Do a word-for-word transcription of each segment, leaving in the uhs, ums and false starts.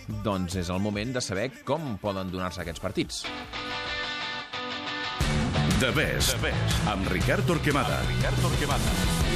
Doncs és el moment de saber com poden donar-se aquests partits. The Best, The Best. Amb Ricard Torquemada. Amb Ricard Torquemada.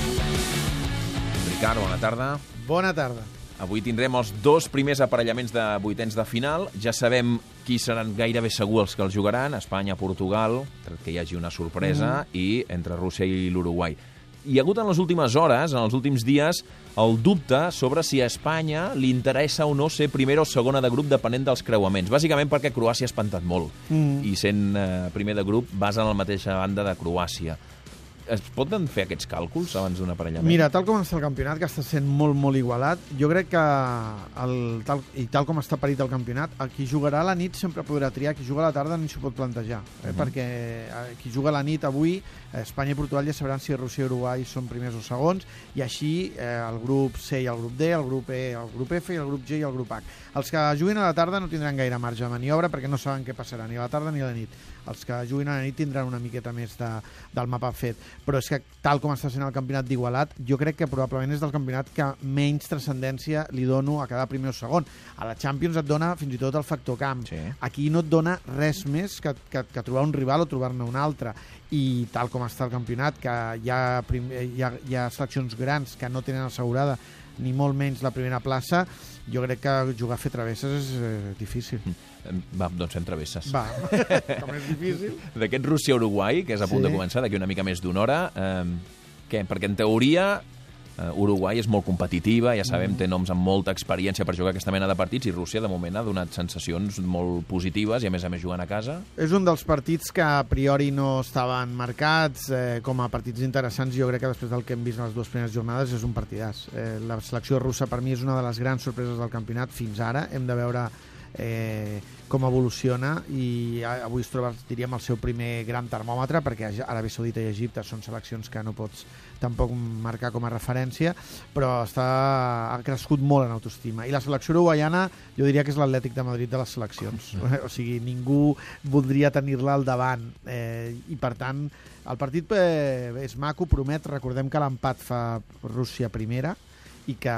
Ricard, bona tarda. Bona tarda. Avui tindrem els dos primers aparellaments de vuitens de final. Ja sabem qui seran gairebé segur els que els jugaran. Espanya, Portugal, que hi hagi una sorpresa, mm. i entre Rússia i l'Uruguai. Hi ha hagut en les últimes hores, en els últims dies, el dubte sobre si a Espanya li interessa o no ser primera o segona de grup depenent dels creuaments. Bàsicament perquè Croàcia ha espantat molt. Mm. I sent eh, primer de grup vas en la mateixa banda de Croàcia. Es poden fer aquests càlculs abans d'un aparellament? Mira, tal com està el campionat, que està sent molt, molt igualat, jo crec que, el, tal, i tal com està parit el campionat, el qui jugarà a la nit sempre podrà triar, qui juga a la tarda ni s'ho pot plantejar, eh? Uh -huh. perquè eh, qui juga a la nit avui, eh, Espanya i Portugal ja sabran si Rússia i Uruguai són primers o segons, i així eh, el grup C i el grup D, el grup E, el grup F, i el grup G i el grup H. Els que juguin a la tarda no tindran gaire marge de maniobra perquè no saben què passarà ni a la tarda ni a la nit. Els que juguin a la nit tindran una miqueta més de, del mapa fet. Però és que, tal com està sent el campionat d'igualat, jo crec que probablement és del campionat que menys transcendència li dono a cada primer o segon. A la Champions et dona fins i tot el factor camp. Sí. Aquí no et dona res més que, que, que trobar un rival o trobar-ne un altre. I tal com està el campionat, que hi ha, prim, hi ha, hi ha seleccions grans que no tenen assegurada ni molt menys la primera plaça, jo crec que jugar a fer travesses és eh, difícil. Va, doncs fem travesses. Va, com és difícil. D'aquest Rússia-Uruguai, que és a punt sí. de començar, d'aquí una mica més d'una hora, eh, què? Perquè en teoria eh, Uruguai és molt competitiva, ja sabem, mm. té noms amb molta experiència per jugar aquesta mena de partits, i Rússia, de moment, ha donat sensacions molt positives, i a més a més jugant a casa. És un dels partits que a priori no estaven marcats eh, com a partits interessants. Jo crec que després del que hem vist en les dues primeres jornades és un partidàs. Eh, la selecció russa per mi és una de les grans sorpreses del campionat fins ara. Hem de veure eh, com evoluciona, i avui es troba, diríem, el seu primer gran termòmetre, perquè Aràbia Saudita i Egipte són seleccions que no pots tampoc marcar com a referència, però està, ha crescut molt en autoestima. I la selecció uruguaiana jo diria que és l'Atlètic de Madrid de les seleccions. O sigui, ningú voldria tenir-la al davant. Eh, I per tant, el partit eh, és maco, promet. Recordem que l'empat fa Rússia primera, i que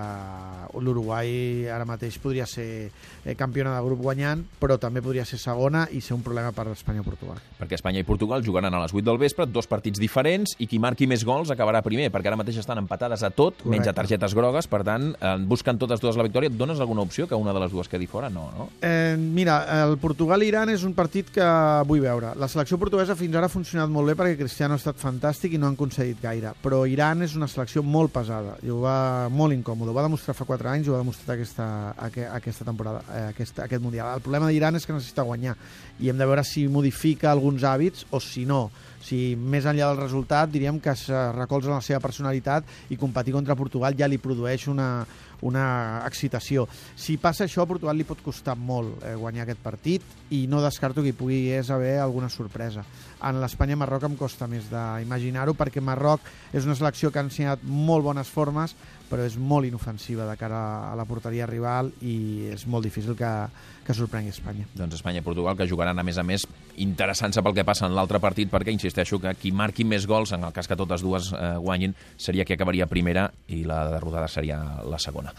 l'Uruguai ara mateix podria ser campiona de grup guanyant, però també podria ser segona i ser un problema per Espanya o Portugal. Perquè Espanya i Portugal jugaran a les vuit del vespre, dos partits diferents, i qui marqui més gols acabarà primer, perquè ara mateix estan empatades a tot, correcte, menys a targetes grogues, per tant, busquen totes dues la victòria. Et dones alguna opció que una de les dues quedi fora? No, no? Eh, mira, el Portugal-Iran és un partit que vull veure. La selecció portuguesa fins ara ha funcionat molt bé perquè Cristiano ha estat fantàstic i no han concedit gaire, però Iran és una selecció molt pesada, i ho va molt incòmode. Ho va demostrar fa quatre anys i ho ha demostrat aquesta, aquesta temporada, aquest, aquest Mundial. El problema d'Iran és que necessita guanyar, i hem de veure si modifica alguns hàbits o si no. Si més enllà del resultat, diríem que es recolza en la seva personalitat, i competir contra Portugal ja li produeix una, una excitació. Si passa això, a Portugal li pot costar molt eh, guanyar aquest partit, i no descarto que hi pugui haver alguna sorpresa. En l'Espanya-Marroc em costa més d'imaginar-ho, perquè Marroc és una selecció que ha ensenyat molt bones formes, però és molt inofensiva de cara a la porteria rival, i és molt difícil que, que sorprengui Espanya. Doncs Espanya i Portugal, que jugaran, a més a més, interessant-se pel que passa en l'altre partit, perquè insisteixo que qui marqui més gols, en el cas que totes dues eh, guanyin, seria qui acabaria primera, i la derrotada seria la segona.